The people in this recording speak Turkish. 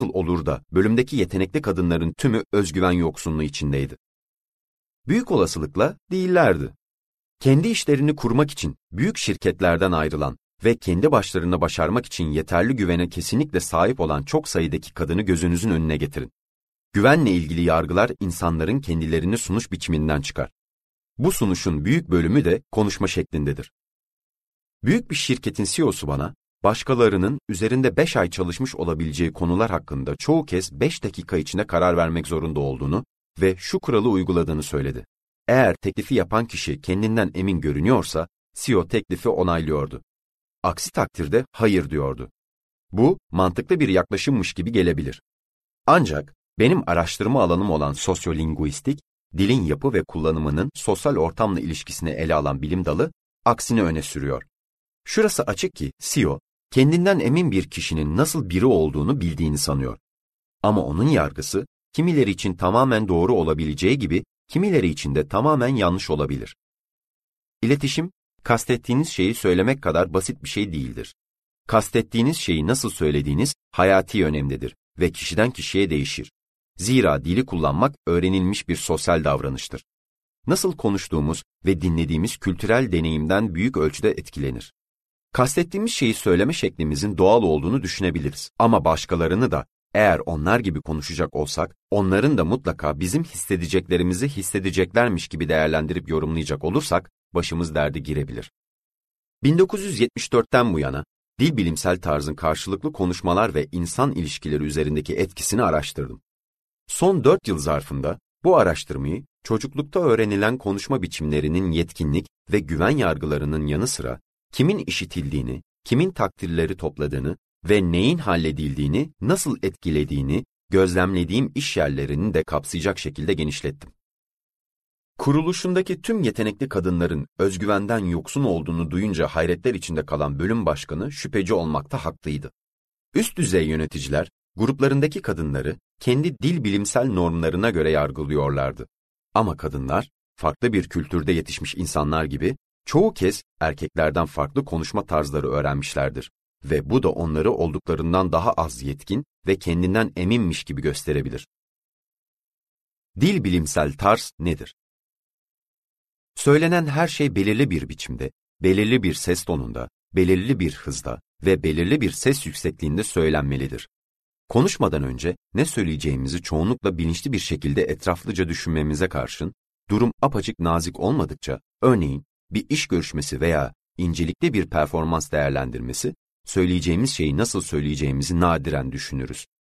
olur da bölümdeki yetenekli kadınların tümü özgüven yoksunluğu içindeydi? Büyük olasılıkla değillerdi. Kendi işlerini kurmak için büyük şirketlerden ayrılan ve kendi başlarına başarmak için yeterli güvene kesinlikle sahip olan çok sayıdaki kadını gözünüzün önüne getirin. Güvenle ilgili yargılar insanların kendilerini sunuş biçiminden çıkar. Bu sunuşun büyük bölümü de konuşma şeklindedir. Büyük bir şirketin CEO'su bana, başkalarının üzerinde 5 ay çalışmış olabileceği konular hakkında çoğu kez 5 dakika içinde karar vermek zorunda olduğunu ve şu kuralı uyguladığını söyledi. Eğer teklifi yapan kişi kendinden emin görünüyorsa, CEO teklifi onaylıyordu. Aksi takdirde hayır diyordu. Bu, mantıklı bir yaklaşımmış gibi gelebilir. Ancak, benim araştırma alanım olan sosyolinguistik, dilin yapı ve kullanımının sosyal ortamla ilişkisini ele alan bilim dalı, aksini öne sürüyor. Şurası açık ki CEO, kendinden emin bir kişinin nasıl biri olduğunu bildiğini sanıyor. Ama onun yargısı, kimileri için tamamen doğru olabileceği gibi, kimileri için de tamamen yanlış olabilir. İletişim, kastettiğiniz şeyi söylemek kadar basit bir şey değildir. Kastettiğiniz şeyi nasıl söylediğiniz hayati önemlidir ve kişiden kişiye değişir. Zira dili kullanmak öğrenilmiş bir sosyal davranıştır. Nasıl konuştuğumuz ve dinlediğimiz kültürel deneyimden büyük ölçüde etkilenir. Kastettiğimiz şeyi söyleme şeklimizin doğal olduğunu düşünebiliriz. Ama başkalarını da, eğer onlar gibi konuşacak olsak, onların da mutlaka bizim hissedeceklerimizi hissedeceklermiş gibi değerlendirip yorumlayacak olursak, başımız derde girebilir. 1974'ten bu yana, dil bilimsel tarzın karşılıklı konuşmalar ve insan ilişkileri üzerindeki etkisini araştırdım. Son 4 yıl zarfında, bu araştırmayı, çocuklukta öğrenilen konuşma biçimlerinin yetkinlik ve güven yargılarının yanı sıra, kimin işitildiğini, kimin takdirleri topladığını ve neyin halledildiğini, nasıl etkilediğini, gözlemlediğim iş yerlerini de kapsayacak şekilde genişlettim. Kuruluşundaki tüm yetenekli kadınların özgüvenden yoksun olduğunu duyunca hayretler içinde kalan bölüm başkanı şüpheci olmakta haklıydı. Üst düzey yöneticiler, gruplarındaki kadınları kendi dil bilimsel normlarına göre yargılıyorlardı. Ama kadınlar, farklı bir kültürde yetişmiş insanlar gibi, çoğu kez erkeklerden farklı konuşma tarzları öğrenmişlerdir ve bu da onları olduklarından daha az yetkin ve kendinden eminmiş gibi gösterebilir. Dil bilimsel tarz nedir? Söylenen her şey belirli bir biçimde, belirli bir ses tonunda, belirli bir hızda ve belirli bir ses yüksekliğinde söylenmelidir. Konuşmadan önce ne söyleyeceğimizi çoğunlukla bilinçli bir şekilde etraflıca düşünmemize karşın, durum apaçık nazik olmadıkça, örneğin bir iş görüşmesi veya incelikli bir performans değerlendirmesi, söyleyeceğimiz şeyi nasıl söyleyeceğimizi nadiren düşünürüz.